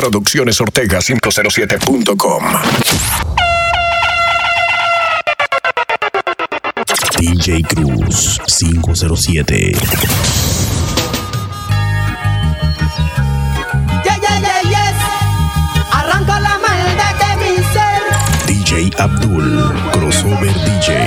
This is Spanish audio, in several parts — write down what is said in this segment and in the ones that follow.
Producciones Ortega 507.com. DJ Cruz 507. Arranca la maldad de mi ser. DJ Abdul, crossover DJ.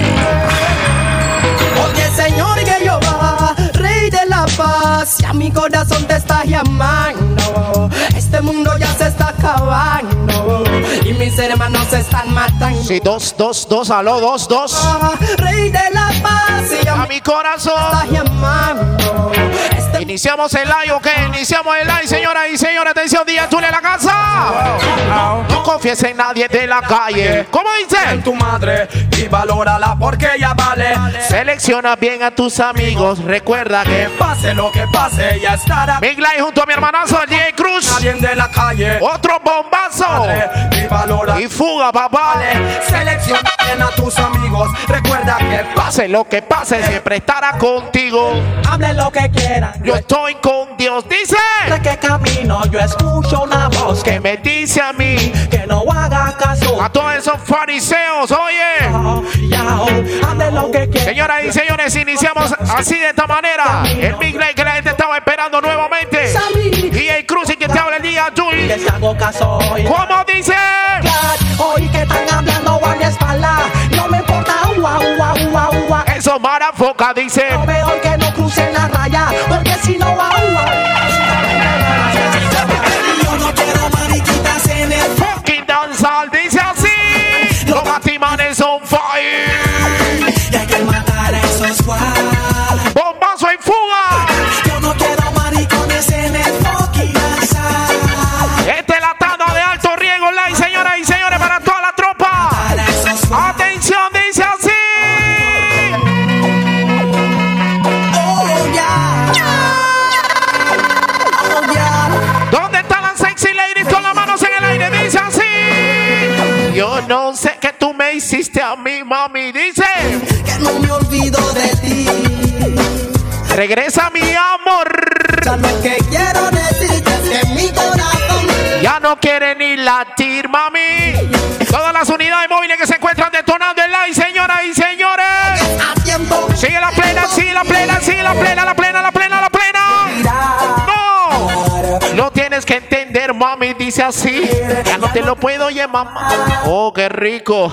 Oye, Señor Jehová, Rey de la paz, ya mi corazón te está llamando. Este mundo ya se está acabando y mis hermanos se están matando. Sí, dos, aló, dos. Rey de la paz, ya A mi corazón. está llamando. Iniciamos el live, ¿ok? Iniciamos el live, señoras y señores. Atención, DJ Abdul en la casa. No confíes en nadie de la calle. ¿Cómo dice? En tu madre y valórala porque ella vale. Selecciona bien a tus amigos. Recuerda que Pase lo que pase, ella estará. Big Live junto a mi hermanazo, el DJ Cruz. Alguien de la calle. Otro bombazo. Y valora. Y fuga, papá. Selecciona bien a tus amigos. Recuerda que Pase lo que pase, siempre estará contigo. hable lo que quieran. Yo estoy con Dios, dice. De que camino yo escucho una voz Que me dice a mí, que no haga caso. a todos esos fariseos, oye. Hable lo que quieran. Señoras y señores, iniciamos así de esta manera. El Big Live que la gente estaba esperando nuevamente. DJ Cruz y que te habla el día Abdul. Les hago caso hoy. ¿Cómo dice? Hoy que están hablando a mi espalda. No me importa. Eso marafoca, dice. Lo mejor que no crucen la raya. Porque si no va yo no quiero mariquitas en el Fucking dancehall, dice así. Los batimanes on fire. y hay que matar a esos cual. Bombazo en fuga. Yo no quiero maricones en el fucking danza. Esta es la tanda de alto riesgo live, señoras y señores, para toda la tropa. Para esos cual. Atención, dice así. Oh yeah. ¿Dónde están las sexy ladies con las manos en el aire? Dice así. Yo no sé qué tú me hiciste a mí, mami. Dice. Que no me olvido de ti. Regresa mi amor. Ya lo que quiero decirte es que mi corazón Ya no quiere ni latir, mami. Todas las unidades móviles que se encuentran detonando el live, señoras y señores. a tiempo. Sigue la plena, sigue la plena, sigue la plena, la plena, la plena, la plena. No, lo tienes que entender, mami. Dice así. Ya no te lo puedo llamar. Oh, qué rico.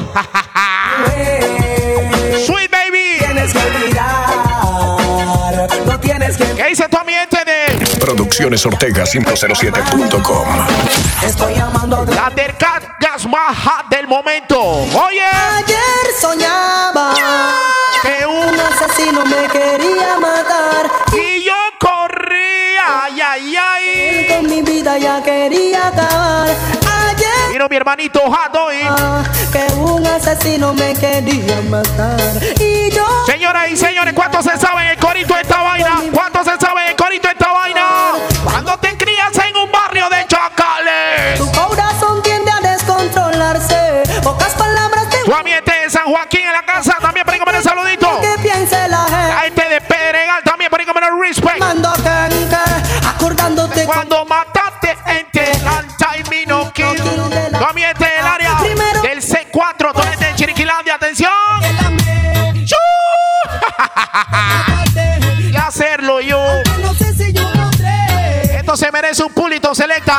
Sweet baby. Tienes que mirar. No tienes que. ¿Qué dice tu ambiente de Producciones Ortega 507.com. Estoy amando de. la del gas más hot del momento? Oye, Ayer soñaba que un asesino me quería matar. y yo corría, ay, ay, ay. Con mi vida ya quería acabar. Ayer Mira mi hermanito hot hoy. que un asesino me quería matar. Y yo Señoras y señores, ¿cuántos se saben el corito de esta vaina? ¿Cuántos se saben el corito de esta vaina? Cuando te crías en un barrio de chacales. tu corazón tiende a descontrolarse. Pocas palabras de Tu ambiente de San Joaquín en la casa también, por ahí comer el saludito. que piense la La gente. gente de Pedregal también, por ahí comer el respect. Mando que acordándote Cuando mataste entre Alta y Minoquín. Tu ambiente del área del C4, tu gente de Chiriquilandia, atención. ¡Chu! Y hacerlo yo. no sé si yo podré. Esto se merece un pulito, selecta.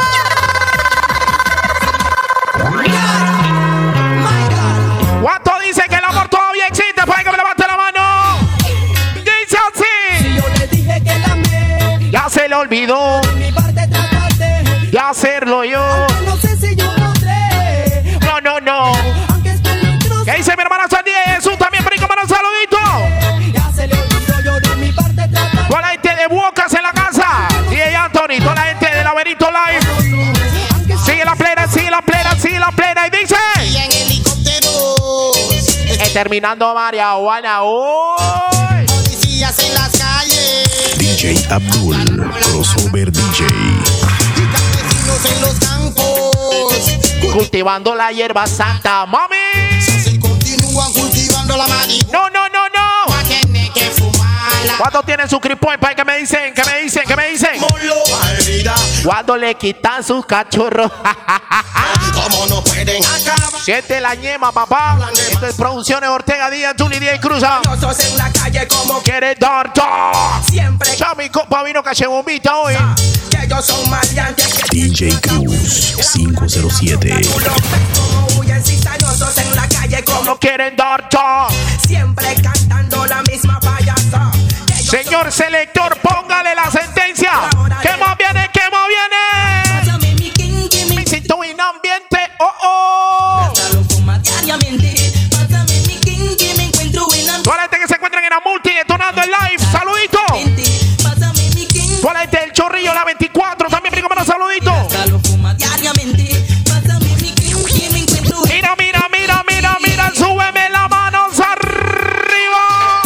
¿Cuánto dice que el amor todavía existe? Puede que me levante la mano. Dice así. Yo le dije que la amé. Ya se le olvidó. Mi parte trataste. De hacerlo yo. No sé si yo podré. No, no, no. Aunque estoy otro. ¿Qué dice mi hermana Sandy Jesús? También por ahí comer un saludito. Ya se le olvidó yo de mi parte trataste. Toda la gente de Bocas en la casa. DJ Anthony, toda la gente de Laberinto Live. Sigue la plena, sigue la plena, sigue la plena. Y dice. Y en helicópteros, Terminando marihuana hoy. policías en las calles, DJ Abdul, crossover DJ. y campesinos en los campos, Cultivando la hierba santa, mami. se continúan cultivando la marihuana. No, no, no, no. Tiene que fumarla. ¿Cuántos tienen su creep point? ¿Qué me dicen? ¿Qué me dicen? ¿Qué me dicen? Molo, herida, Cuando le quitan sus cachorros. Como no pueden acabar. Siente la ñema, papá. Esto es Producciones Ortega Díaz, Julie Díaz y Cruza. Nosotros en la calle como Quiere dar todo. siempre. Ya mi copa vino caché bombita hoy. Que ellos son maleantes. DJ Cruz 507. Como huyen cizañosos en la calle como No quieren dar todo. siempre cantando la misma payasa. Que ellos Señor selector, póngale la sentencia. ¿Qué más viene? ¿Qué más viene? Pásame mi king, que me Me siento en ambiente. Oh, oh. lo fuma diariamente. Pásame mi king, que me encuentro en Toda la gente que se encuentran en la multi detonando el live. Saludito. ambiente. Pásame mi king. Toda la gente del Chorrillo, la 24. También brinco menos saludito. Hasta lo fuma diariamente. Pásame mi king, que me encuentro Mira, mira, mira, mira, mira. Súbeme las manos arriba.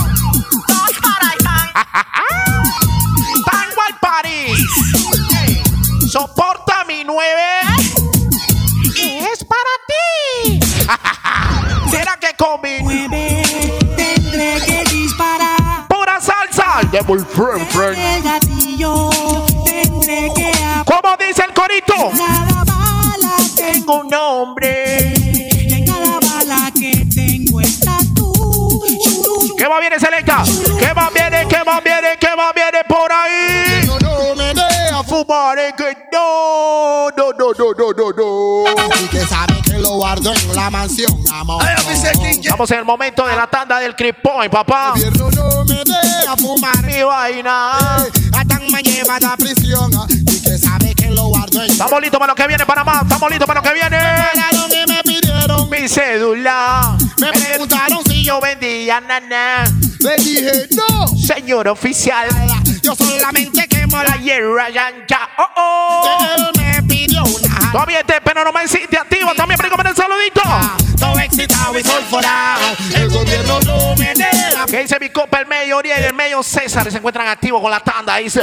Tango al París. Hey, soporta mi 9. Es para ti. ¿Será que combi? Tendré que disparar Pura salsa. Devil friend, friend. el gatillo. Tendré que ¿Cómo dice el corito? cada bala que Tengo un nombre. en cada bala que tengo estás tú. ¿Qué más viene, Selecta? ¿Qué más viene? ¿Qué más viene? ¿Qué más viene por ahí? No me deja Fumar es que no. y que sabe que lo guardo en la mansión, amor. Estamos en el momento de la tanda del Crip Point, papá. El gobierno no me deja fumar. Mi vaina. Atan me lleva a la prisión y que sabe que lo guardo en Estamos listos para lo que viene, Panamá. Estamos listos para lo que viene. Pagaron y me pidieron. Mi cédula. Me preguntaron si Yo vendía nana. le dije no. Señor oficial. Yo solamente quemo La la hierra yancha. Oh, oh. Él me pidió una. Todavía pero no me hiciste activo. También brinco menos saludito. Todo excitado y sulfurado. El gobierno no me deja. ¿Qué dice mi copa? El medio Oriel, el medio César se encuentran activos con la tanda, dice.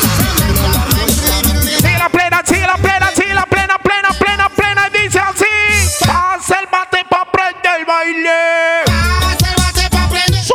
Sigue la plena, sigue la plena, sigue la plena, plena, plena, plena. Y dice así: pasa el mate pa' prender el baile. So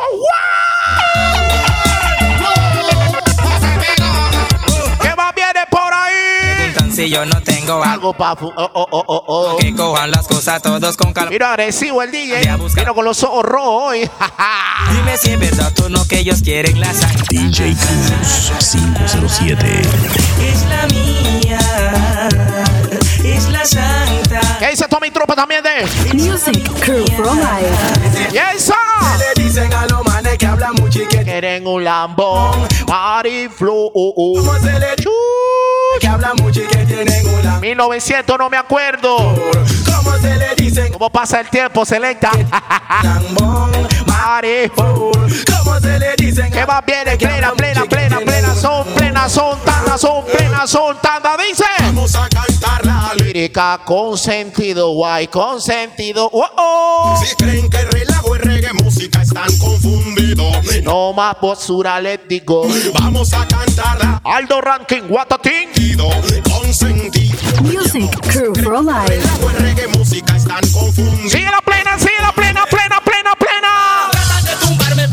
what? ¿Qué más viene por ahí? Si yo no tengo algo Algo pa' oh. que cojan las cosas todos con calma. Mira, agresivo el DJ. Voy a buscar. Vino con los ojos rojos hoy. Dime si es verdad tú no que ellos quieren la sangre. DJ Cruz 507. Es la mía, es la santa. ¿Qué dice Tommy Tropa también de? Music Crew for Life. Yes, sir. le dicen a los manes que hablan mucho y que Quieren un Lambón, Party Flow. como se le que hablan mucho y que tienen una 1900, no me acuerdo. como se le dicen ¿Cómo pasa el tiempo, Selecta? lambón Party Flow. como se le dicen ¿Qué más viene? Plena, plena, plena, plena. Son plenas, son tandas, son plenas, son tandas. Dice. Vamos a cantar la Lírica con sentido, guay, con sentido. Oh, oh. Si creen que relajo y reggae música están confundidos. No más postura, let digo. Vamos a cantarla Aldo Ranking, Guatatín. con sentido. Music Crew for Life. Relajo y reggae música están confundidos. Sigue la plena, plena, plena, plena. Tratan de tumbarme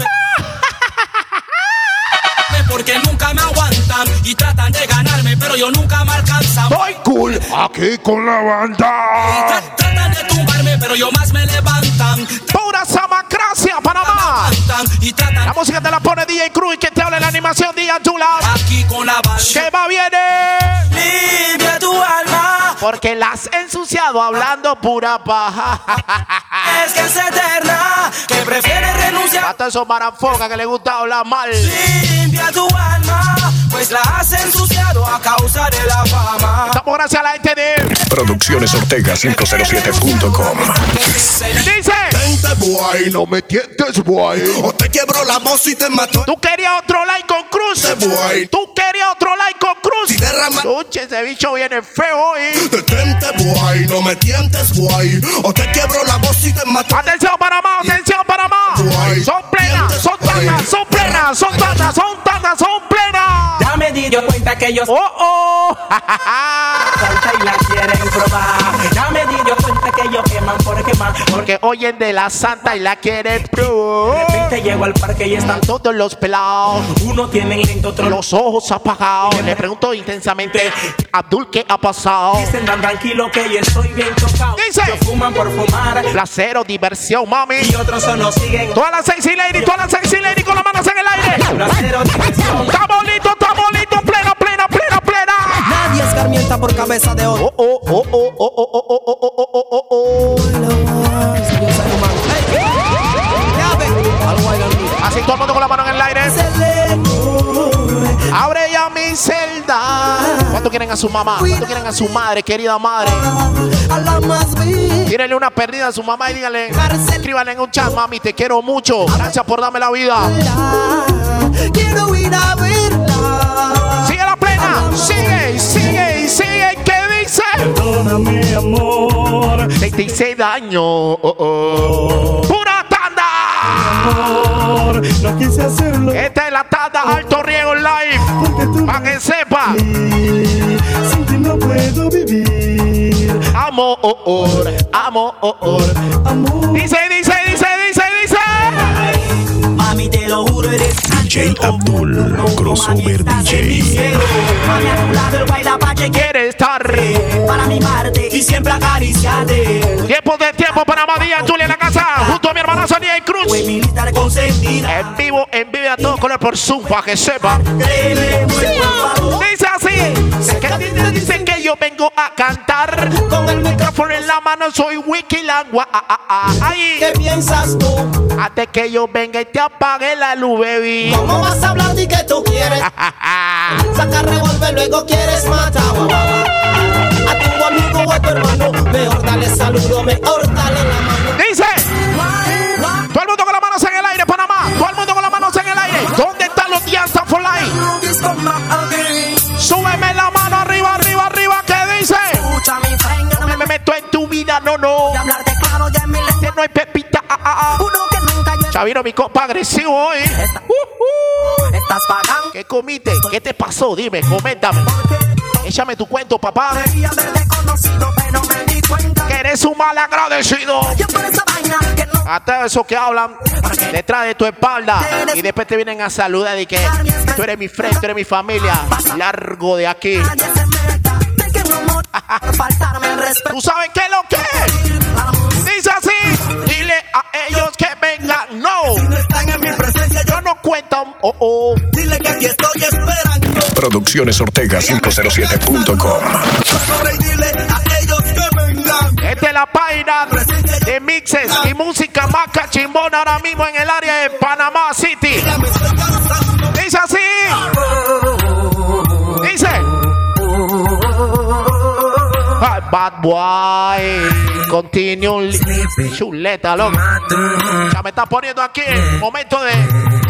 porque nunca me aguantan y tratan de ganarme, pero yo nunca me alcanzan. Voy cool, aquí con la banda. Tratan de tumbarme, pero yo más me levantan. Pura samacracia, Panamá. Y tratan La música te la pone DJ Cruz y que te habla en la animación DJ Chula. aquí con la banda. ¿Qué va viene? Limpia tu alma, Porque la has ensuciado hablando pura paja. es que es eterna, que prefiere renunciar. Hasta esos marafogas que le gusta hablar mal. Limpia tu alma, pues la has ensuciado a causa de la fama. Estamos gracias a la gente de... Producciones Ortega 507.com. Dice, Vente, boy, no me tientes, boy. O te quiebro la voz y te mato. tú querías otro like con Cruz. Boy. Tú querías otro like con Cruz. Si derrama. Escuche, ese bicho viene feo hoy. Detente, boy, no me tientes, boy. O te quiebro la voz y te mato. Atención Panamá, atención Panamá. Son plenas, son tantas, son plenas, son tantas, son tantas, son plenas. Ya me di yo cuenta que ellos Oh, oh. falta y la quieren probar. Ya me di yo cuenta que ellos queman porque fuma. Porque oyen de la santa y la quieren pro. De repente llego al parque y están Todos los pelados, uno tiene lento, otro los ojos apagados. Le pregunto intensamente, Abdul, ¿qué ha pasado? dicen tan tranquilo que yo estoy bien chocado. Dice. Ellos fuman por fumar Placer o diversión, mami. y otros solo siguen. Todas las sexy lady con las manos en el aire. Placer o diversión. Estamos listos, plena. Nadie escarmienta por cabeza de otro. Así todo el mundo con la mano en el aire. Abre ya mi celda. ¿Cuánto quieren a su mamá? ¿Cuánto quieren a su madre, querida madre? A la más vil. Tírenle una perdida a su mamá y díganle, escríbanle en un chat, mami, te quiero mucho. Gracias por darme la vida. Quiero ir a verla. Sigue la plena. Sigue. ¿Qué dice? Perdóname, amor. 26 años. Pura tanda. Amor, no quise hacerlo. Esta es la tanda Alto Riego Live. Para que sepa. Sin ti no puedo vivir. Amor. Amor. Dice. Mami, te lo juro, eres DJ Abdul, crossover DJ. Mami, a tu lado el guaylapache Quiere estar. para mimarte y siempre acariciarte. Tiempo para Madía, Julia en la casa. Junto a mi hermana Sonia y Cruz. Fue militar consentida. En vivo a todo color por Zoom, para que sepa. Créeme, por favor. Dice así. Que dicen que yo vengo a cantar. Con el micrófono En la mano soy Wikilangua. Ahí. ¿Qué piensas tú? Hasta que yo venga y te apague la luz, baby. ¿Cómo vas a hablar de que tú quieres? Saca revólver, luego quieres matar. A tu amigo o a tu hermano, mejor dale saludo, mejor dale la mano. Dice. Todo el mundo con las manos en el aire, Panamá. Todo el mundo con las manos en el aire. ¿Dónde están los Dianza for Life? Súbeme la mano arriba. ¿Qué dice? No me meto en tu vida, no. Que no hay pepita. Chaviro, mi copa agresivo hoy. Estás pagando. ¿Qué comiste? ¿Qué te pasó? Dime, coméntame. Échame tu cuento, papá. Que eres un mal agradecido. Hasta esos que hablan detrás de tu espalda y después te vienen a saludar y que tú eres mi friend, tú eres mi familia. Largo de aquí. ¿Tú sabes qué es lo que es? Dice así. Dile a ellos que vengan. No. Yo no cuento. Dile que aquí estoy esperando. Producciones Ortega 507.com. Dile a ellos que vengan. Esta es la página de mixes y música más cachimbona ahora mismo en el área de Panamá City. Dice así. Dice. Bad boy. Continue. Chuleta, loco. Ya me está poniendo aquí el momento de.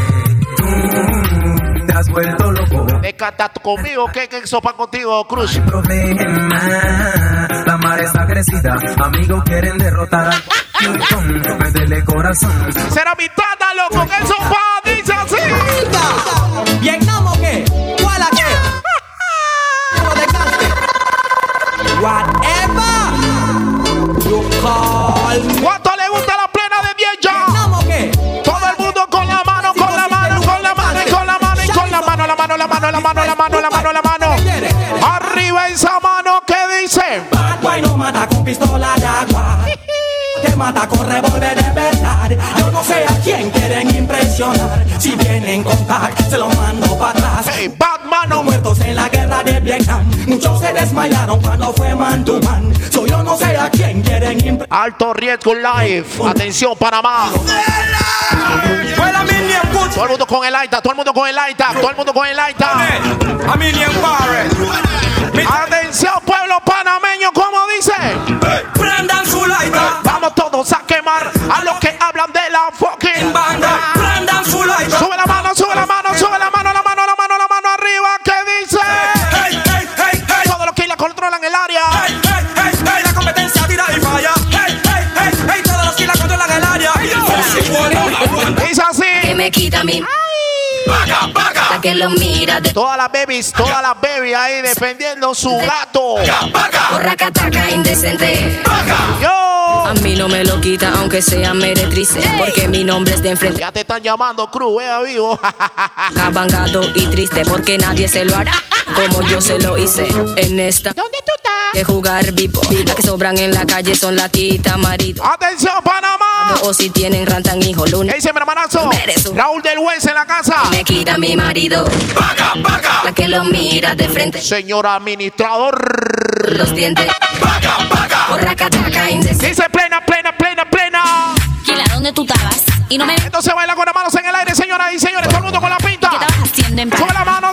Te has vuelto loco. De cantar conmigo. ¿Qué sopa contigo, Cruz? Problema. La mar está crecida. Amigos quieren derrotar al métele corazón. Será mi tata, loco. ¿Qué sopa? Dice así. ¿Bien amo qué? ¿Cuál a qué? Whatever you call me. ¿Cuánto le gusta la plena de 10 ya? ¿Amo qué? Todo el mundo con la mano. Arriba esa mano, ¿qué dice? Bad boy no mata con pistola de agua. Te mata con revólver de verdad. Yo no sé a quién quieren impresionar. Si vienen con tag, se lo mando para atrás. Hey, Batman, Los muertos en la guerra de Vietnam. Muchos se desmayaron cuando fue man to man. So yo no sé a quién quieren impresionar. Alto Riesgo Live. Atención, Panamá. Todo el mundo con el Aita, todo el mundo con el Aita, todo el mundo con el Aita. Atención, pueblo panameño, ¿cómo dice? Prendan su laita. Vamos todos a quemar a los que hablan de la fucking Banda. Prendan su laita. Sube la mano arriba, ¿qué dice? Hey, hey, hey, hey. Todos los que la controlan el área. Hey, hey, hey, hey. La competencia tira y falla. Hey, hey, hey, hey. Todos los que la controlan el área. Dice así. Que me quita mi. La que lo mira de Todas las babies ahí defendiendo su gato. Borracataca indecente. Yo. A mí no me lo quita aunque sea meretrice, porque mi nombre es de enfrente. Ya te están llamando Cruz, vea vivo. Abangado y triste porque nadie se lo hará como yo se lo hice en esta. ¿Dónde tú estás? De jugar vivo. Las que sobran en la calle son la tita marido. Atención, Panamá. O si tienen rantan hijo lunes. ¿Qué dice mi hermanazo? Raúl del Hues en la casa. Me quita mi marido. La que lo mira de frente. Señor administrador. Los dientes. Borracataca indecente. Dice plena. Kila, ¿dónde tú estabas? Y no me... Entonces baila con las manos en el aire, señoras y señores. Todo el mundo con la pinta. ¿Qué estabas haciendo en paz? Sube la mano.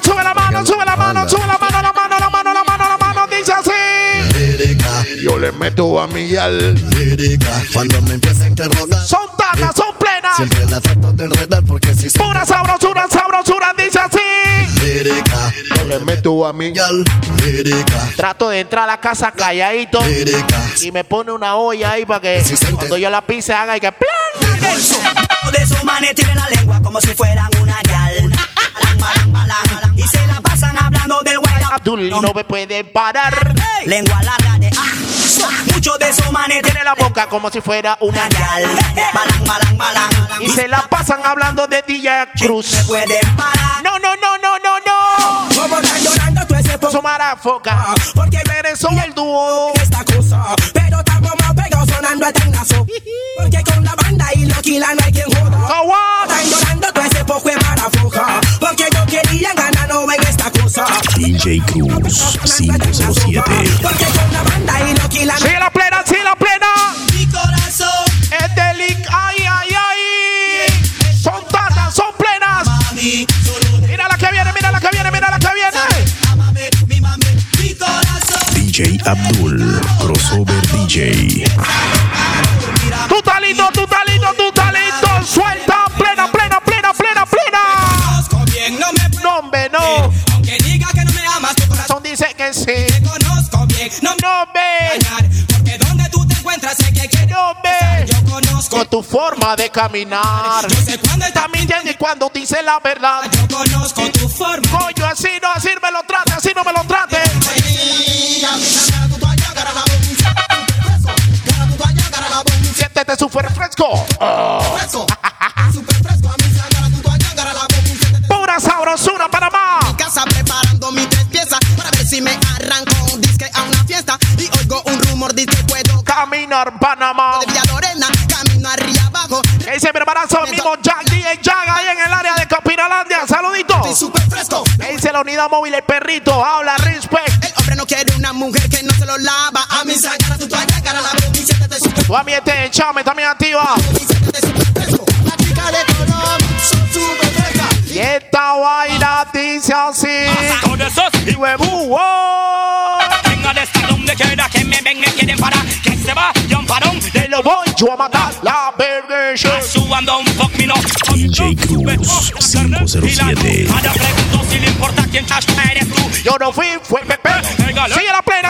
Dice así. Yo le meto a mi al lírica. Cuando me empieza a interrogar, Son tatas, son plenas. siempre la trato de enredar porque si se Pura sabrosura. Dice así. lírica. Yo le meto a mi al lírica. Trato de entrar a la casa calladito. Lírica. Y me pone una olla ahí para que cuando yo la pise haga y que ¡plan! De su manes tienen la lengua como si fueran una gal. Y se la pasan hablando del guay. Abdul no me puede parar. Lengua larga de muchos de esos manes Tiene la boca como si fuera una gal. Balang. y se la pasan hablando de DJ Cruz. Me pueden parar. No. Como están llorando tú ese poco. Su marafoca. Porque Regresó el dúo. esta cosa. Pero estamos más pegados sonando eternazo. Porque con la banda y los kilas no hay quien joda. So what? Están llorando tú ese poco es marafoca. Porque no querían ganar, no ven esta cosa. DJ Cruz 507. Porque con la banda y los kilas no Sí la plena. mi corazón. Es delic. Ay. Son tatas, son plenas. Mami, solo Mira la que viene. amame, mi mami, mi corazón. DJ Abdul, crossover DJ. Tu talento. Suelta. Plena. Conozco bien, no me No, hombre, no. aunque diga que no me amas, tu corazón Son dice que sí. te conozco bien. No me No, ve. engañar, porque donde tú te encuentras sé que quieres No, ve. estar. Yo conozco, Con tu forma de caminar. yo sé cuándo Está está mintiendo y cuando dice la verdad. Yo conozco tu forma. Coño, así me lo trate, así no me lo trate. Siéntete súper fresco. Pura sabrosura, Panamá. Casa preparando mis 3 piezas para ver si me arranco un disque a una fiesta y oigo un rumor dice puedo Caminar, Panamá. de Villa Lorena camino arriba abajo. ¿Qué dice mi hermanazo? Mismo Jack, DJ Jack ahí en el área de Capiralandia. Saludito. Estoy súper fresco. ¿Qué dice la unidad móvil? El perrito. Habla, respect. El hombre no quiere una mujer que no se lo lava. A mí sacara tu toalla, cara la boca y siéntete súper Tu ambiente, chame, también activa. fresco. La chica de color son súper frescas. Y esta vaina dice así. Con esos Y huevo. venga de esta donde quiera que me ven, me quieren parar. Que se va, yo un parón. Te lo voy yo a matar. La vergüenza. Subando un poco, no. DJ Cruz 507. Ahora pregunto si le importa quién eres tú. Yo no fui, fue Pepe. Sigue la plena.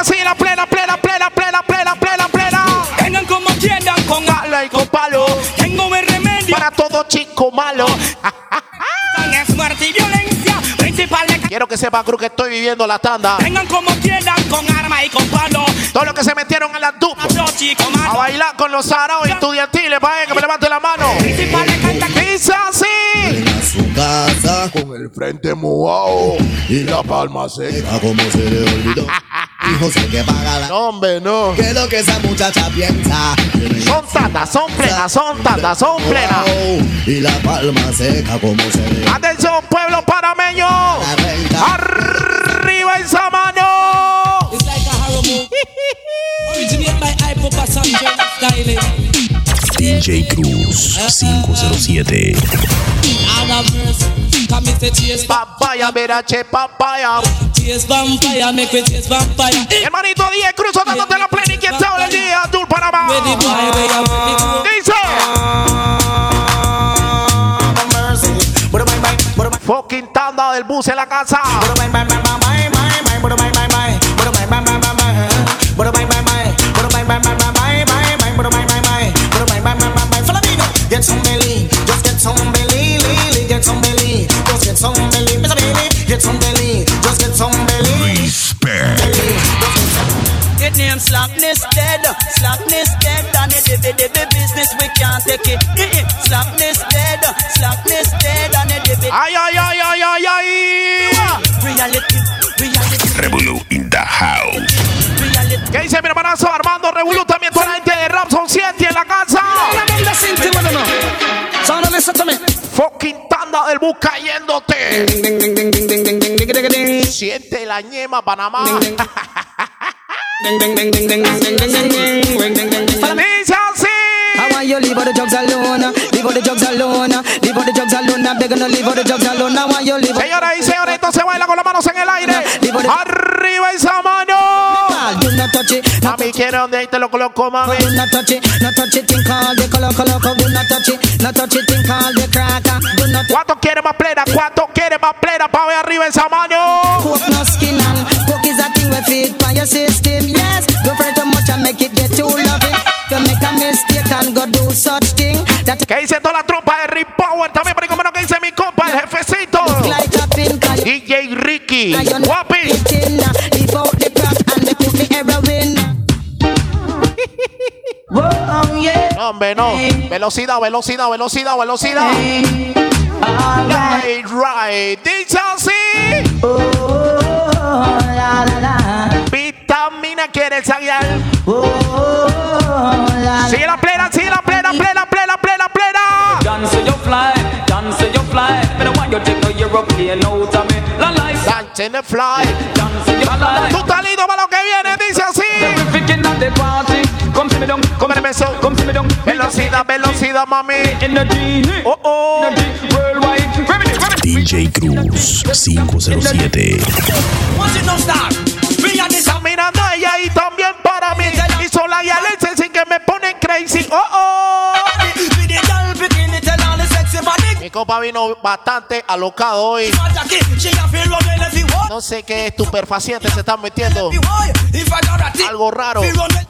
Vengan como quieran con Gala y con palo. tengo el remedio. Para todo chico malo. Es muerte y violencia principal de Quiero que sepa, Cruz, que estoy viviendo la tanda. vengan como quieran con arma y con palo. Todos los que se metieron en la tupa Los chicos a más bailar con los saraos estudiantiles. Para que me levante la mano. principal de canta. Dice así. su casa con el frente mojado y la palma seca como se le olvidó. Hijo, sé que paga la... No, hombre, no. ¿Qué es lo que esa muchacha piensa? Son tatas, son plenas. Y la palma seca como se le... Atención, pueblo panameño. La renta. Arriba esa mano. It's like a horror movie. Originated by Hypopa Sancho Styling. DJ Cruz 507. Anna verse. Come and say chase Papaya, verache, papaya. chase vampire. Make we chase vampire. Hermanito 10 Cruz, dándote la plena y quien sabe el día. Abdul Panamá. Ready boy, where you ready to? Dice. Fucking tanda del bus en la casa. Get some belly, just get some belly, get some belly, just get Name Slackness dead. Slackness dead. And the business we can't take it. Slackness dead. Slackness dead. And the ay, ay, ay, ay, ay, ay. reality. Revolu in the house. ¿Qué dice mi hermanazo Armando Revolu? También toda la gente de Rapson 7 en la casa. Fucking tanda del bus cayéndote. Siente la ñema, Panamá. Dice así. I want you leave all the drugs alone. Leave all the drugs alone. Leave all the drugs alone. I'm begging to leave all the drugs alone. I want you leave. Señoras y señores, esto se baila con las manos en el aire. Arriba esa mano. Do not touch it. Mami, quiero donde ahí te lo coloco, mami. Do not touch it. No touch it. Think all the color. Do not touch it. No touch it. Think all the cracker. Do not. ¿Cuánto quiere más plena? ¿Cuánto quiere más plena? Pa' ver arriba esa mano. Coke no skin and coke is a thing we feed for your system. Yes. Don't fret too much and make it get too loving. You make a mistake and go do such thing. ¿Qué dice toda la tropa de Rip Power? También por lo que dice mi compa, el jefecito. DJ Ricky. Guapi. No, hombre, no. Velocidad. Right. Dice así. Vitamina quiere salir. Sigue la plena. Dance you fly. But I want you to take a European out of me. La life. Dance in the fly. Dance you fly. Tú estás listo para lo que viene, dice así. Come to me down. Come to me down. Velocidad, mami. Energy. Oh. Energy. Worldwide. DJ Cruz 507. Está mirando a ella y también para mí. Y son las guialeces sin que me ponen crazy. Mi copa vino bastante alocado hoy. No sé qué estupefacientes se están metiendo. Algo raro.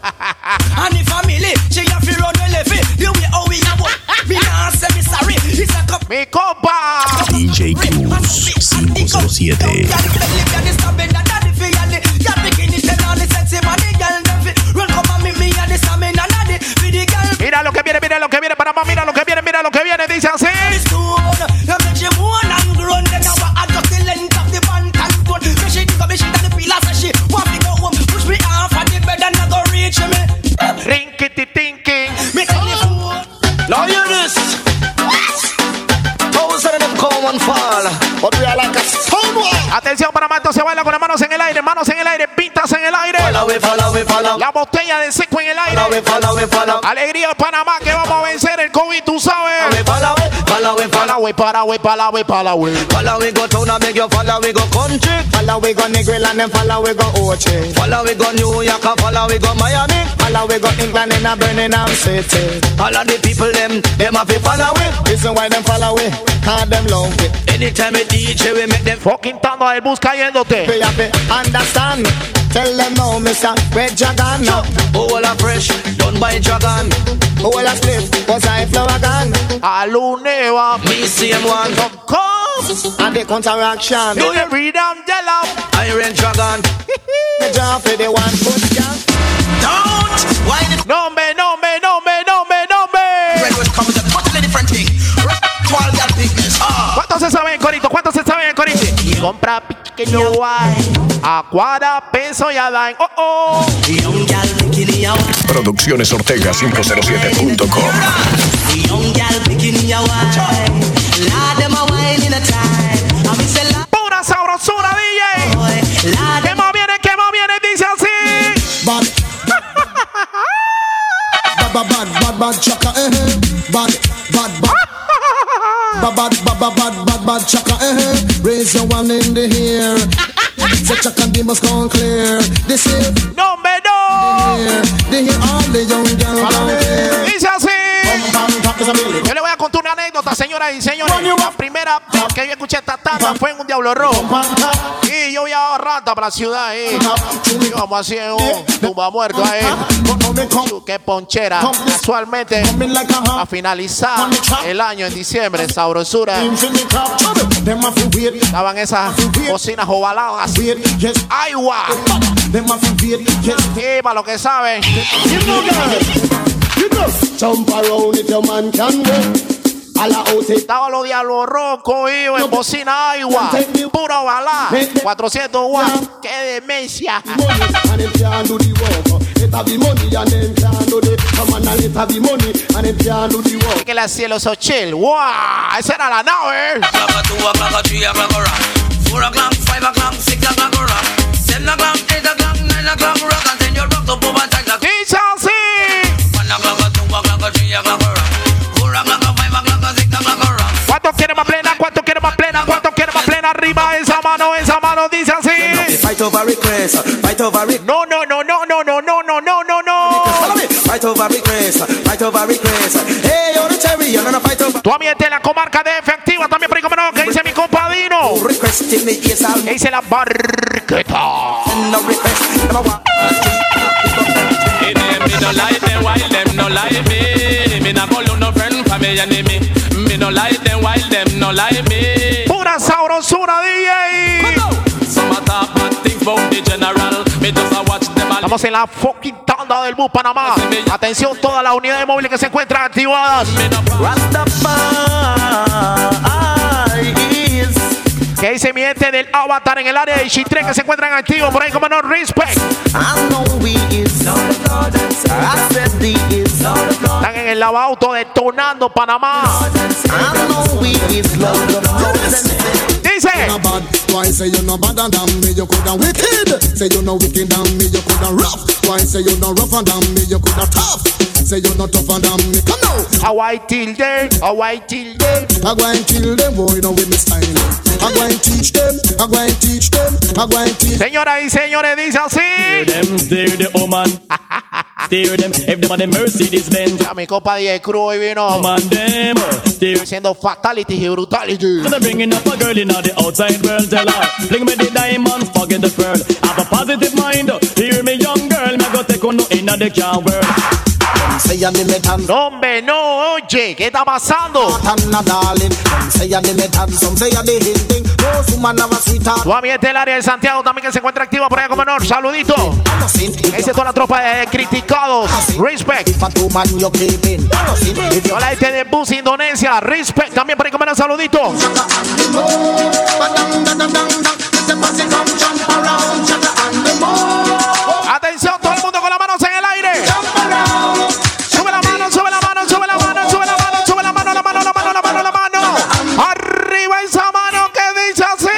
Mi copa DJ Cruz 507. Mira lo que viene, Panamá, mira lo que viene, dice así. Rinkity tinking. Now hear this. Thousand of them come and fall, but we are like a stone wall. Atención, Panamá, esto se baila con las manos en el aire, pintas en el aire. Follow. La botella de seco en el aire. Follow. Alegría Panamá, que vamos a vencer el COVID, tú sabes. Follow. Follow we go town and beg you follow we go country. Follow we go Negril and then follow we go Ochi. Follow we go New York and follow we go Miami. Follow we go England in a Birmingham City. All of the people them have to follow we. Reason why them follow we, cause them love it. Anytime we DJ we make them fucking tanda del bus cayéndote. We have to understand. Tell them no, Mr. Red Dragon. All are fresh, done by Dragon. All a split, was I flower gun. Aluneva, me same one. Come and the counteraction. Do you read them yellow? Iron Dragon. The job for the one foot gang. Don't. Why the nombre. Red Rose comes a totally different thing. All that bigness. ¿Cuántos se saben, Corito? Y compra pequeño guay. A cuadra peso ya dan. Producciones Ortega 507.com. Pura sabrosura, DJ. ¿Qué más viene? Dice así. Bad chaka, bad chaka, raise your one in the air. The chaka be must come clear. This is no. They hear all the young girls. Dice así. Yo le voy a contar una anécdota, señor. señoras y señores, la primera que yo escuché esta tanda fue en un Diablo Rojo. Y yo viajaba rata para la ciudad ahí. Y vamos haciendo un tumba muerto ahí. Qué ponchera. Casualmente, a finalizar el año en diciembre, sabrosura. Estaban esas cocinas ovaladas. Agua. Y para lo que saben. Estaba los Diablos Rojos, iba en bocina agua, pura bala, 400 watts, qué demencia. ¿Y qué le hacía los Ochil? ¡Wow! Esa era la nave. 4 o'clock, 5 o'clock, 6 o'clock, 7 o'clock, 8 o'clock, 9 o'clock, rock and then you rock to Puma Tag. Dice así. 1 o'clock, 2 o'clock, 3 o'clock, 4 o'clock, 5 o'clock, 6 o'clock, rock. ¿Cuánto quiere más plena? ¿Cuánto quiere más plena? ¿Cuánto quiere más plena? Arriba esa mano dice así. Fight over request, fight over request. No. Fight over request, fight over request. Hey, you're the cherry, you're not fight over. Tú amiete la comarca de efectiva también, pero como no, que dice mi compadino. Que dice la barqueta. Me no like them while them no like me. Me no call no friend for me enemy. Me no like them while them no like me. Pura sabrosura, DJ. Estamos en la fucking tanda del bus Panamá. Atención, todas las unidades móviles que se encuentran activadas. Que dice mi gente del Avatar en el área de Chitré que se encuentran activos por ahí como no respect. Están en el lavauto detonando Panamá. Dice. Why say you no better than me? You coulda wicked. Say you no wicked than me. You coulda rough. Why say you no rougher than me? You coulda tough. Say you no tougher than me. Come now. How I till them. How I till them. I go and kill them. Boy, no with me style. I go and teach them. I go and teach them. I go and teach. Señoras y señores, dice así. Steer the woman. Steer them. If them on the Mercedes Benz. Ya mi copa de Cruz hoy vino. Haciendo fatalities y brutality. I'm bringing up a girl in the outside world. Tell her, bring me the diamond, forget the pearl. Have a positive mind. Hear me, young girl. Me go take on no in the car world. No, hombre, no, oye, ¿qué está pasando? Tu ambiente del área de Santiago también que se encuentra activa por allá como honor. Saludito. Esa es toda la tropa de criticados. Respect. Hola, este de Bus Indonesia. Respect. También por ahí como honor. Saludito. Atención, todo el mundo con las manos en el aire. Sube la mano, sube la mano, sube la mano, sube la mano, sube la mano, la mano, la mano, la mano, la mano. Arriba esa mano que dice así.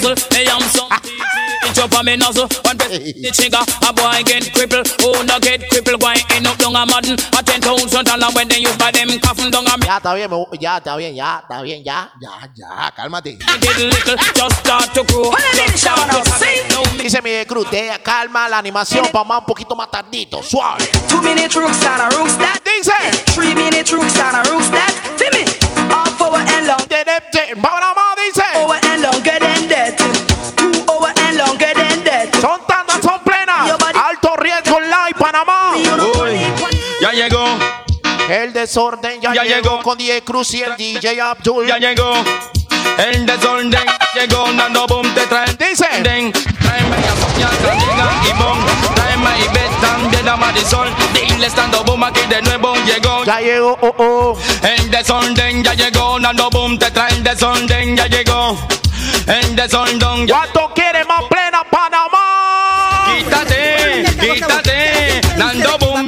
The trigger, a boy get crippled, oh no get crippled, why end up down a modern, a 10,000 $10 when they use by them coffin down a. Ya está bien, ya está bien, ya está bien, ya, cálmate. Just start to grow. Dice mi Cruz, calma la animación para más un poquito más tardito, suave. 2-minute rooks on a rooks that. Dice 3-minute rooks on a rooks that. Dime, all forward and long. Vamos más, dice. Over and longer than that. Over and longer than that. Son tantas, son plenas. Alto riesgo live Panamá. Ya llegó. El desorden ya llegó con DJ Cruz y el DJ Abdul. Ya llegó. El desorden llegó dando boom te traen. Dice. Tráeme a Sonia, Carolina y Bon. Tráeme a Ivette también a Marisol. Dile estando boom aquí de nuevo llegó. Ya llegó, El desorden ya llegó dando boom te trae el desorden ya llegó. El desorden. ¿Cuánto quiere más plena Panamá? Quítate, dando boom.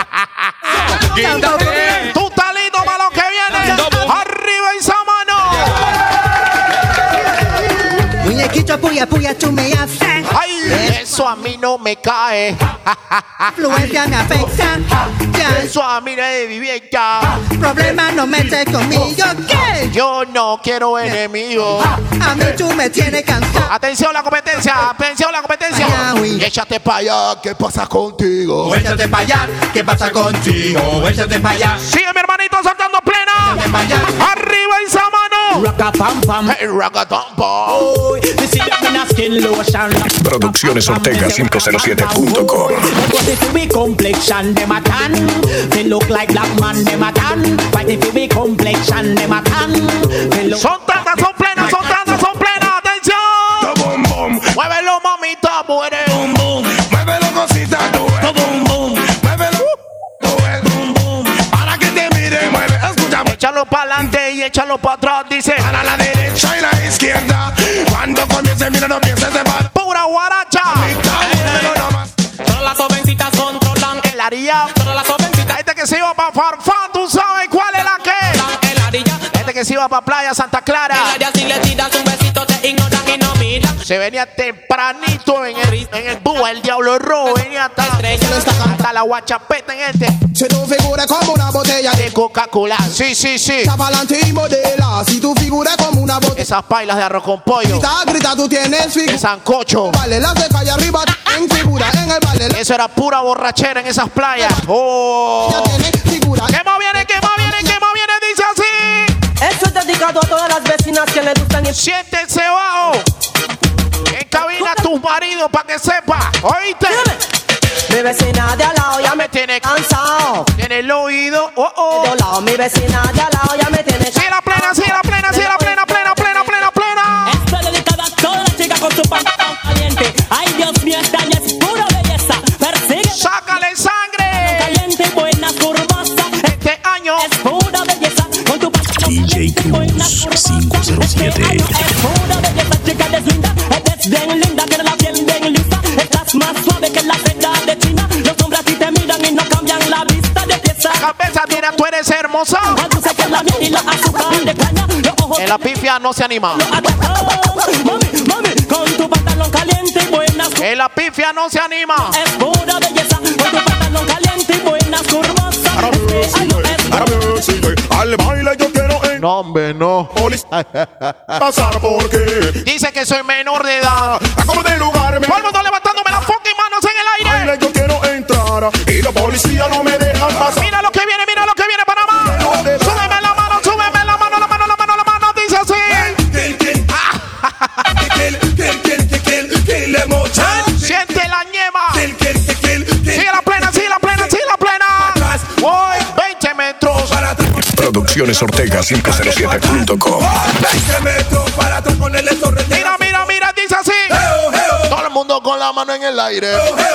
Quítate. Tú estás listo para lo que viene. Arriba esa mano. Muñequito puya puya tú me haces. Ay, eso. Eso a mí no me cae. Influencia me afecta. Eso a mí no es de vivienda. Problema no mete conmigo. ¿Qué? Yo no quiero enemigos. A mí tú me tienes cansado. Atención la competencia. Atención la competencia. Ay, Échate pa' allá. ¿Qué pasa contigo? Échate para allá, ¿qué pasa contigo? Échate para allá. Sigue mi hermanito saltando plena. Échate para allá. Arriba esa mano. Rock-a-pam-pam. Hey, ragatampa. Producciones Ortega 507.com. Complexion them a tan. They look like black man them a tan. But if you complexion them a tan. Son tantas, son plenas, son tantas, son plenas. Atención. Boom, boom, Muévelo, mamita, muere. boom, boom. Muévelo, cosita, tú ves. Boom, boom. Muévelo, tú ves. Boom, boom. Para que te miren, mueve. Escúchame. Échalo para adelante y échalo para atrás. Dice. Para la derecha y la izquierda. Cuando comience, mira, no pienses de mal. Pura guaracha. Todas las jovencitas controlan El Aria. Todas las jovencitas Este que se iba para Farfán, tú sabes cuál es la que. el arilla. Este que se iba para Playa Santa Clara. El área si le tiras un besito te ignoran y no miran. Se venía tempranito en el búho, el diablo rojo. Venía hasta la guachapeta en este. Si tu figura como una botella De Coca-Cola. Sí, sí, sí. Chapalante y modela. Si tu figura como una botella. Esas pailas de arroz con pollo. Grita, tú tienes figura. De sancocho. Vale, las de calle arriba en figura. En el baile. Eso era pura borrachera en esas playas. Oh. Ya tiene figura. ¿Qué más viene? ¿Qué más viene? ¿Qué más viene? Dice así. Esto es dedicado a todas las vecinas que le gustan y Siéntense bajo. En cabina tus maridos para que sepa. ¿Oíste? mi vecina de al lado ya Me tiene cansado. en el oído. Oh, oh. De al lado, mi vecina de al lado ya me tiene Sí, la plena, sí, la plena, sí, la plena, plena, plena, plena, plena. Esto es dedicado a toda la chica con su pantalón caliente. Ay, Dios mío, esta ya es pura belleza. Persigue. Sácale sangre. Caliente, buenas curvas. Este año Es pura belleza. Con tu pantalón DJ Cruz 507. Es pura belleza, chica deslinda. Es bien linda, tiene la piel bien lisa. Estás más suave que la seda de China. Los hombres a ti te miran y no cambian la vista de pieza. cabeza tira, tú eres hermosa. Dulce que la miel y la azúcar de caña. Los ojos En la pifia no se anima. Mami, mami, con tu pantalón caliente y buenas curvas. En la pifia no se anima. Es pura belleza, con tu pantalón caliente y buenas curvas. Al baile yo quiero No, hombre, no. pasar porque Dice que soy menor de edad. como de lugar me Todo el mundo levantándome las fucking manos en el aire. baile yo quiero entrar y la policía no me dejan pasar. Mira lo que viene, Panamá. Súbeme la mano, súbeme la mano, la mano, la mano, la mano. Dice así. Siente la ñema. Sigue la plena, sigue la plena, sigue la plena. Voy 20 metros. Producciones Ortega 507.com. Mira, mira, mira, dice así. Todo el mundo con la mano en el aire.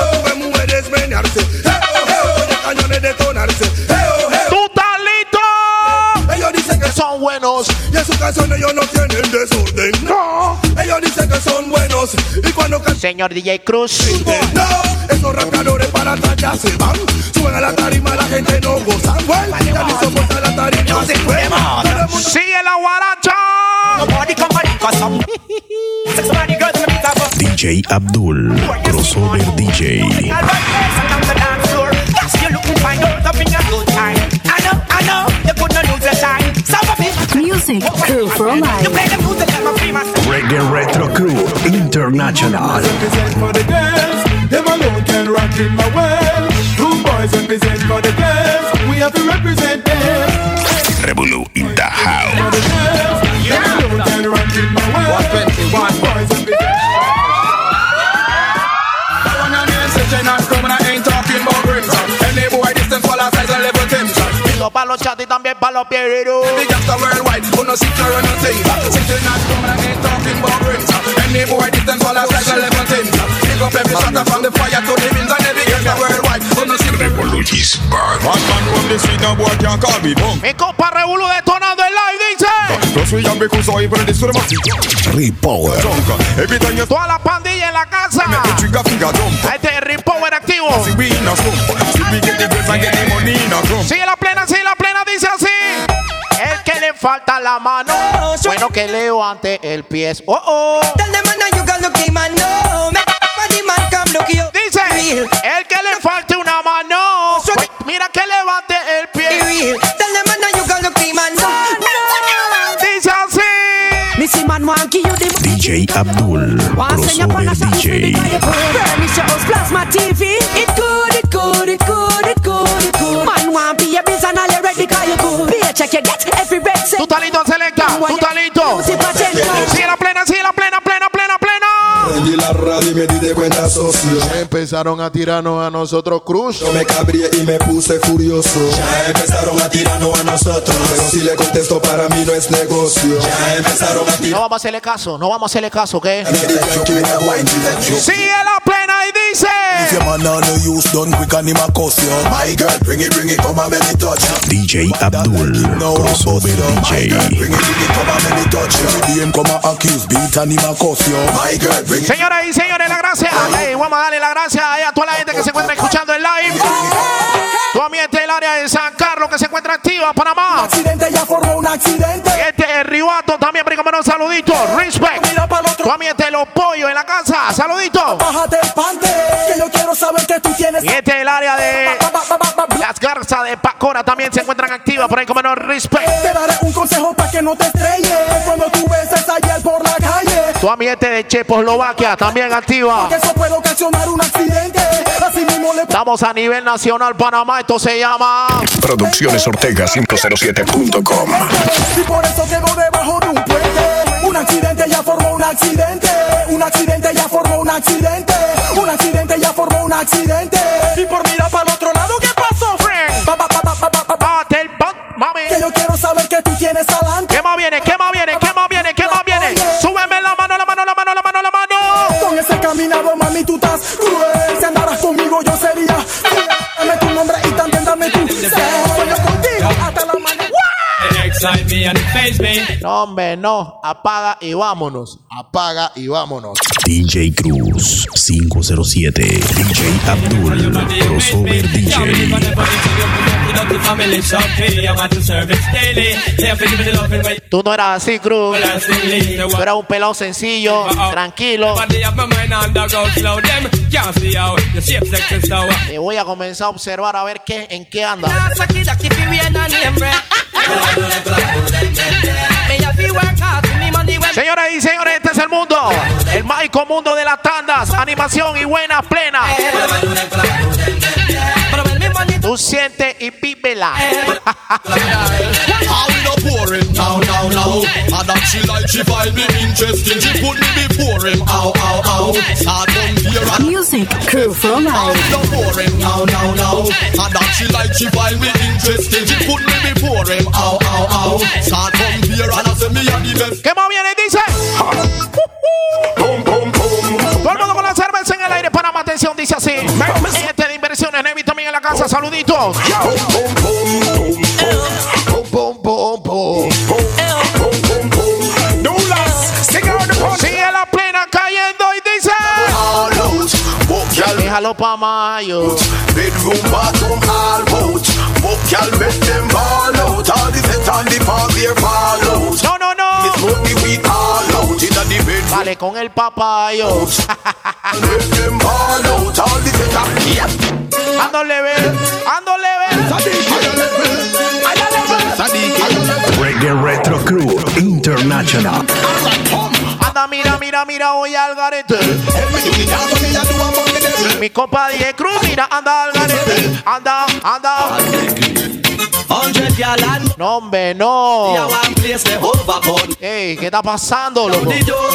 ¿Tú estás listo? Ellos dicen que Son buenos. y en sus canciones ellos no tienen desorden. No, ellos dicen que son buenos y cuando cantan Señor DJ Cruz. no, esos rascadores para atrás ya se van. Suben a la tarima, la gente no goza. Bueno, ya ni soporta la tarima. Sigue la guaracha. DJ Abdul, crossover DJ. Music Crew for Life. Reggae Retro Crew International. Represent for the girls, them alone can rock in my world. Two boys represent for the girls, we have to represent them. Revolu in the house. For the girls, them alone can rock in my world. 121 boys represent. I wanna hear such a come and I ain't talking about rings. Any boy this them fall outside and level temperature. Para los chats y también para los pierreros. The gangsta worldwide, who no secure or nothing. Sitting not come and I ain't talking about rings. Any boy this them fall outside and level temperature. Pick up every shot from the fire to the winds and every gangsta worldwide, who no secure. Revolu is back. One man from the street, no boy can't call me bum. Mi compa Revolu detonando el live, dice. Plus we young because I even this to the massive. Repower. Every time you Toda la pandilla en la casa. make the trigger finger jump. Este es Repower activo. See we in a slump. See we get the girls and get the money in a clump. Sigue la plena, dice así. El que le falta la mano. Bueno que leo ante el pie. Oh, oh. Tell them man you got lucky man no. Make body man come no El que le falte una mano, pues mira que levante el pie. Dice así. DJ Abdul, crossover DJ. Plasma TV. It good, it good, it good, it good, it good. Man want be a biz and all you ready cause you good. Be a check you get every red set. Tú talito, selecta, tú talito. Sigue la plena, plena. Prendí la radio y me di de cuenta socio. Ya empezaron a tirarnos a nosotros cruz. Yo me cabrié y me puse furioso. Ya empezaron a tirarnos a nosotros. Pero si le contesto para mí no es negocio. Ya empezaron a no vamos a hacerle caso, ¿qué? Sigue la plena y dice. If your man no use done quick and him a cuss you. My girl, bring it, come and let me touch you. DJ Abdul, crossover DJ. Bring it, come and let me touch you. DM come and accuse, beat and him a cuss you. My girl, bring it. Señoras y señores, la gracia. Hey, vamos a darle la gracia a toda la gente que se encuentra escuchando el live. Toda mi gente del área de San Carlos que se encuentra activa, Panamá. Un accidente ya formó un accidente. Este es Ribato también, brígame un saludito. Respect. Toda mi gente de Los Pollos en la casa, saludito. Bájate el pante, que yo quiero saber que tú tienes. Y este es el área de Las Garzas de Pacora también se encuentran activas por ahí como no respect. Te daré un consejo para que no te estrelles cuando tú beses ayer por la calle. Toda mi gente de Checoslovaquia también activa. Que eso puede ocasionar un accidente. Así mismo le... Estamos a nivel nacional Panamá, esto se llama Producciones Ortega 507.com. Y por eso quedó debajo de un puente. Un accidente ya formó un accidente. Un accidente ya formó un accidente. Un accidente ya formó un accidente. Y por mirar para el otro lado, ¿qué pasó, friend? Bate el bat, mami. Que yo quiero saber que tú tienes adelante. ¿Qué más viene? ¿Qué más viene? ¿Qué más viene? ¿Qué más viene? Súbeme la mano, la mano, la mano, la mano, la mano. Con ese caminado, mami, tú estás cruel. Si andaras conmigo, yo sería. Dame tu nombre y también dame tu sello contigo hasta la mañana. No, hombre, no. Apaga y vámonos. Apaga y vámonos. DJ Cruz 507. DJ Abdul, crossover DJ. Tú no eras así, Cruz. Tú eras un pelado sencillo, tranquilo. Te voy a comenzar a observar a ver en qué anda. Señoras y señores, este es el mundo. El mágico mundo de las tandas, animación y buena plena. Tú sientes y pípela. Music Crew from Life. ¿Qué más viene? Dice. Todo el mundo con la cerveza en el aire. Panamá, atención, dice así. Este de inversiones, Nevi también en la casa. Saluditos. Sigue la plena cayendo y dice. Déjalo pa' mayo. No, no, no. Vale, con el papayo. Ando level, ando level. Reggae Retro Crew International. Anda, mira, hoy al garete. Mi copa de Cruz, mira, anda al garete. Anda. No, hombre, no. Ey, ¿qué está pasando, loco?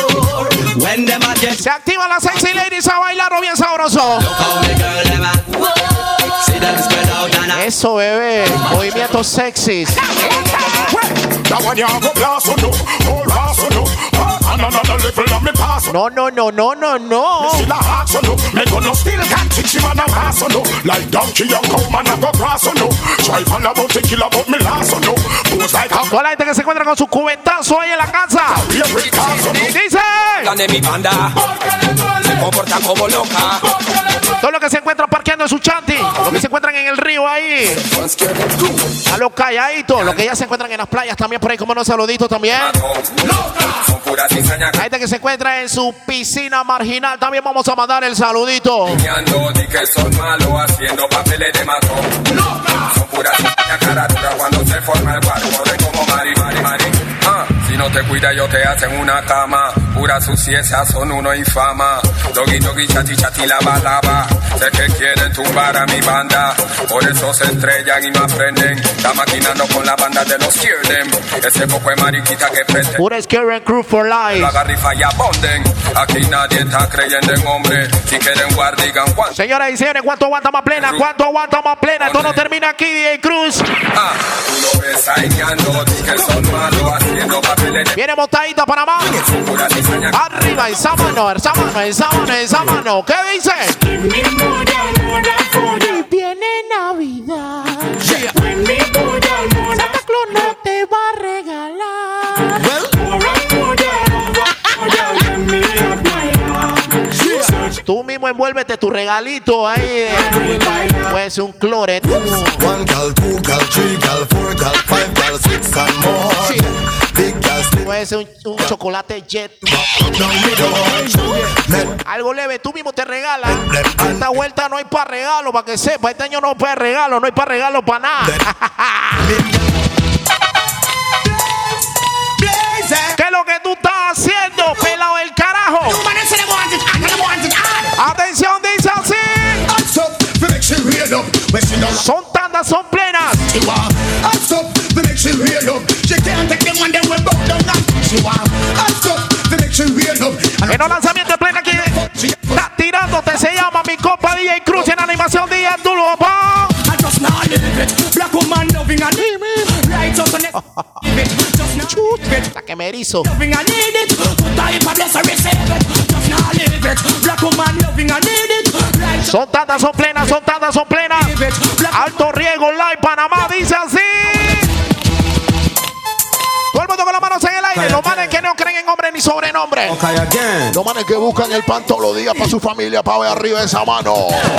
Se activan las sexy ladies a bailar bien sabroso. Eso, bebé. Movimientos sexys. No. Toda la gente que se encuentra con su cubetazo ahí en la casa. Dice. de mi banda se comporta como loca. Todo lo que se encuentran parqueando en su chanti, los que se encuentran en el río ahí, a los calladitos, los que ya se encuentran en las playas también por ahí, como unos saluditos también. La gente que se encuentra en su piscina marginal, también vamos a mandar el saludito. Di que son malos haciendo papeles de matón. Son puras caraduras cuando se forma el barco de como mari. Si no te cuidas yo te hacen una cama. Pura suciedad son uno infama. Doggy, chati, lava. Sé que quieren tumbar a mi banda. Por eso se estrellan y me aprenden. Está maquinando con la banda de los Kierden. Ese poco de mariquita que prende. Pura Scare Crew for Life. La garrifa y abonden. Aquí nadie está creyendo en hombre. Si quieren guardigan cuánto. Señoras y señores, ¿cuánto aguanta más plena? ¿Cuánto aguanta más plena? Esto no termina aquí, DJ Cruz. Tú lo ves aineando. Di que son malos haciendo papeles de... Viene botadita Panamá. Arriba, esa mano. ¿Qué dice? Y viene Navidad. Santa Claus no te va a regalar. Tú mismo envuélvete tu regalito ahí. Puede ser un cloret. 1 gal, 2 gal, 3 gal, 4 gal, 5 gal, 6 and more. Puede ser un chocolate jet. Algo leve, tú mismo te regalas. Esta vuelta no hay para regalo, para que sepa. Este año no hay para regalo, no hay para regalo para nada. ¿Qué es lo que tú estás haciendo, pelado del carajo? Atención, dice así. Son tandas, son plenas. En un lanzamiento de plena aquí está tirándote, se llama mi copa DJ Cruz en animación DJ Abdul. Hasta que me erizo. Son tantas, son plenas, son tantas, son plenas. Alto Riesgo Live Panamá dice así. Todo el mundo con las manos en el aire. Los manes que no creen en hombre ni sobrenombre. Los manes que buscan el pan todos los días para su familia, para ver arriba esa mano.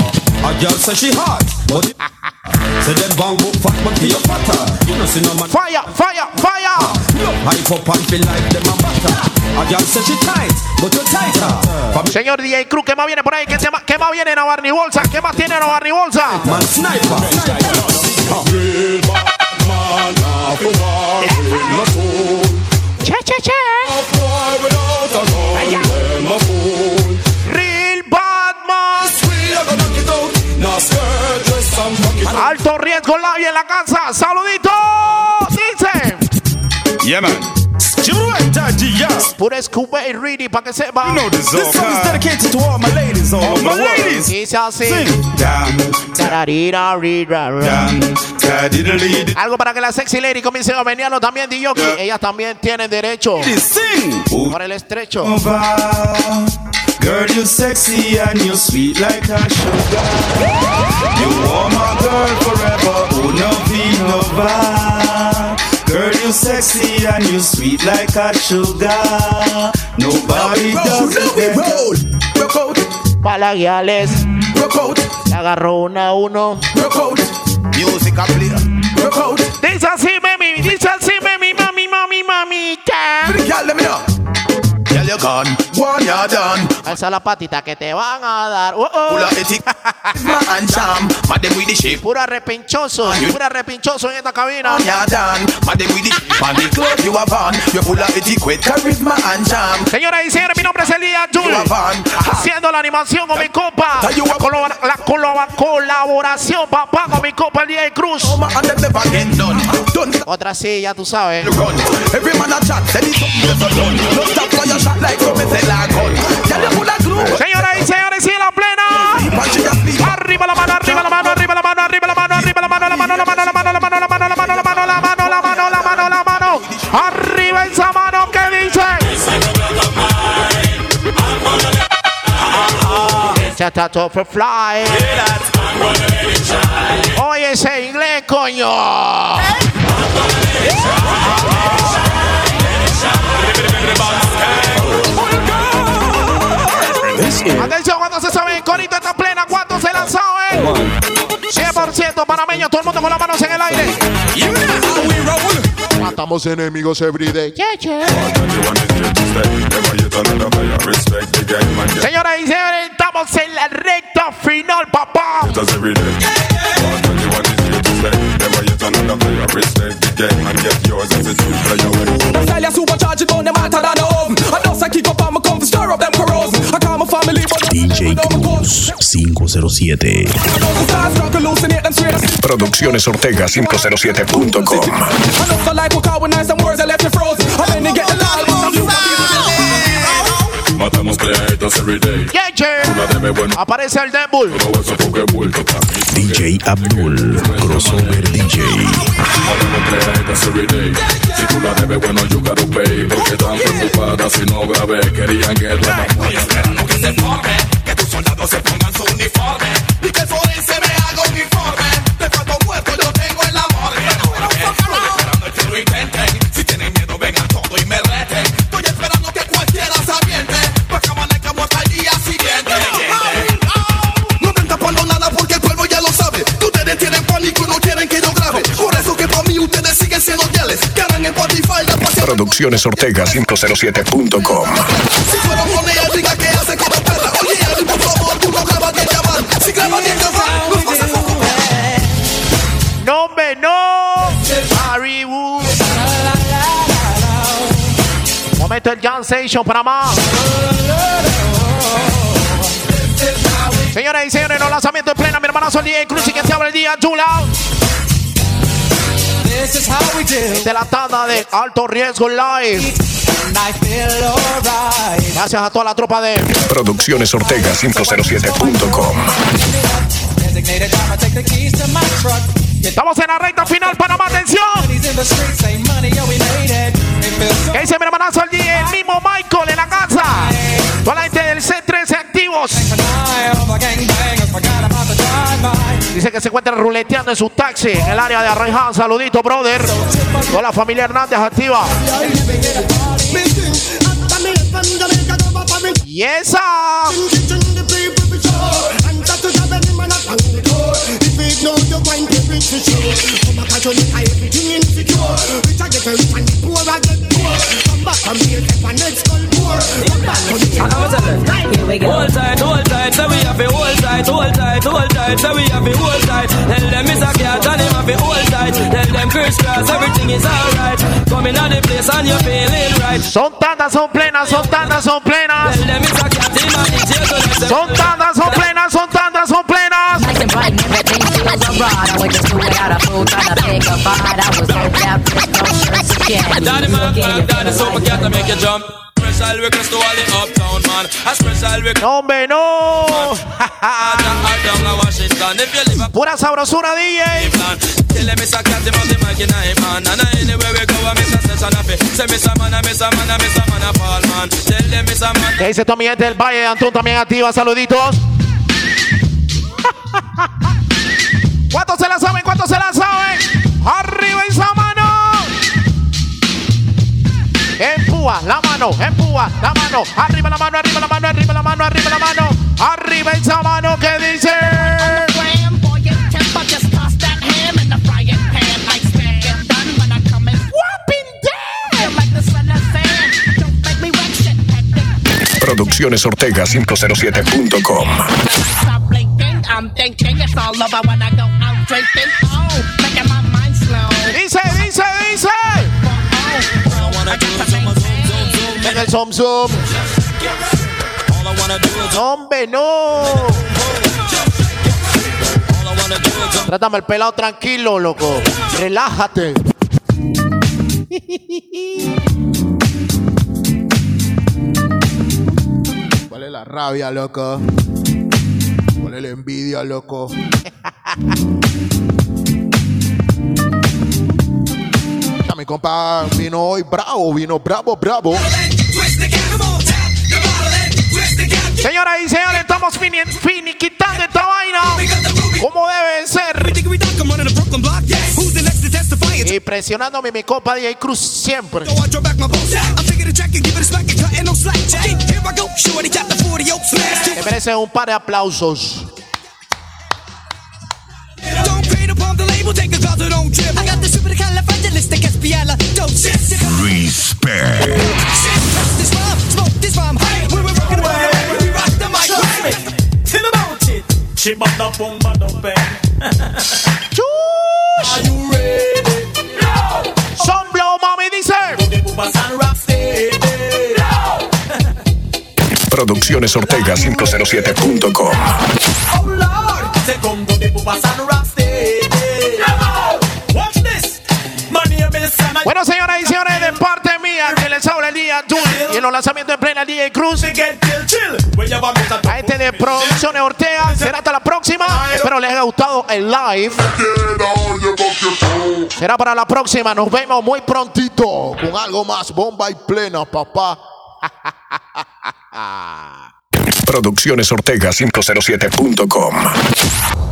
Fire, fire, fire. Señor DJ Cruz, ¿qué más viene por ahí? ¿Qué más viene en Barney Bolsa? ¿Qué más tiene en Barney Bolsa? Che. Real Batman. Alto Riesgo Live en la casa. Saludito. Dice. Yeah, man. Pura Scuba y Reedy para que sepa. You know this song is dedicated to all my ladies all over the world. Dice así. Algo para que la sexy lady comiencen a venirlo también, DJ. Ellas también tienen derecho. Por el estrecho. Girl, you sexy and you sweet like a sugar. You are my girl forever, oh no Nova. Girl, you sexy and you sweet like a sugar. Nobody does it better. Palagiales. Le agarró una a uno. Music a play. Dice así, mami, mamita. You gone, one you're done. Alza la patita que te van a dar. Pura repinchoso en esta cabina. Señoras y señores, mi nombre es Elías Jul. Haciendo la animación con mi copa. La colaboración, papá, con mi copa, el DJ Cruz. Otra sí, ya tú sabes. Señoras y señores, sí, la plena. Arriba la mano, arriba la mano, arriba la mano, arriba la mano, arriba la mano, la mano, la mano, la mano, la mano, la mano, la mano, la mano, la mano, la mano, la mano, la mano. Arriba esa mano que dice. Chata for fly. Oye ese inglés, coño. 100% panameño, todo el mundo con las manos en el aire. Matamos enemigos everyday. Señoras y señores, estamos en la recta final, papá. DJ Cruz 507. Producciones Ortega 507.com. Matamos pleitos every day. Aparece el Devil. DJ Abdul, crossover DJ. Matamos pleitos every day. Si tú la debes, bueno, you gotta pay. Porque tan preocupada si no grabé. Querían guerra. Estoy esperando que se forme, que tus soldados se pongan su uniforme y que el forense me haga uniforme. De cuando muerto yo tengo el amor. Estoy esperando que lo intenten. Si tienen miedo, vengan todo y me reten. Estoy esperando que cualquiera se aviente. Para que amanezca muerta al día siguiente. No estén tapando nada porque el pueblo ya lo sabe. Ustedes tienen pánico y no quieren que yo grabe. Por eso que para mí ustedes siguen siendo fieles. Quedan en Spotify la pasión. Producciones Ortega 507.com. Si fueron con ella, diga que hace como perra. Oye, Ali, por favor, tú no grabas bien grabar. Si grabas bien grabar, no vas a foco. No, hombre, no. Maribu. Momento el Jam Station para más. Señoras y señores, los lanzamientos en plena. Mi hermanazo el DJ Cruz y que se abre el día, Chula. De la tanda de Alto Riesgo Live. Gracias a toda la tropa de Producciones Ortega 507.com. Estamos en la recta final, Panamá, atención. ¿Qué dice mi hermanazo el DJ? El mismo Michael en la casa. Toda la gente del C13 activos. Dice que se encuentra ruleteando en su taxi en el área de Arraiján. Saludito, brother. Toda la familia Hernández activa. Y esa. Hold tight, so we have to hold tight, hold tight, hold tight, so we have to hold tight. Tell them it's a cat and him have to hold tight. Tell them crisscross, everything is alright. Coming out the place and you're feeling right. Son tantas, son plenas, son tantas, son plenas. Tell them it's a cat, him and it's here to let them. Son tantas, son plenas, son tantas, son plenas. Nice and bright and everything feels alright. I went to school without a fool, trying to pick a fight. I was so bad, no shirts again. Daddy man, daddy super cat to make you jump. Special request to all the uptown man. A special request. No, hombre, no. Pura sabrosura, DJ. Tell them it's a cat, him have the mic in him hand. And anywhere we go, I miss a session of it. Say miss a man, I miss a man, I miss a man, I fall man. Tell them it's a man. ¿Qué dice toda mi gente del Valle de Antún también activa? Saluditos. ¿Cuántos se la saben? ¿Cuántos se la saben? Arriba esa mano. Empúa la mano, empúa la mano. Arriba la mano, arriba la mano, arriba la mano, arriba la mano. Arriba esa mano que dice. Producciones Ortega 507.com. Dice, dice, dice. En el Som Som. Hombre, no. Trátame el pelado tranquilo, loco. Relájate. ¿Cuál es la rabia, loco? ¿Cuál es la envidia, loco? Ya mi compa vino hoy bravo, vino bravo, bravo. Señoras y señores, estamos finiquitando esta vaina como debe ser. Y presionando a mi copa DJ Cruz siempre. Me merece un par de aplausos. will take a closet on trip. I got the supercalifragilisticexpialidocious. Respect. This rhyme, smoke this rhyme. Hey, we were rocking away. We rock the mic. Till about it. Chibada pong bada bang. Are you ready? No. Son blow, mami, dice. Producciones Ortega 507.com. Oh Lord, se combo de pupas and rap steady. Watch this. Bueno, señoras y señores, de parte mía, que les habla el día y en los lanzamientos de plena DJ Cruz. A este de Producciones Ortega. Será hasta la próxima. Espero les haya gustado el live. Será para la próxima. Nos vemos muy prontito con algo más bomba y plena, papá. Producciones Ortega 507.com.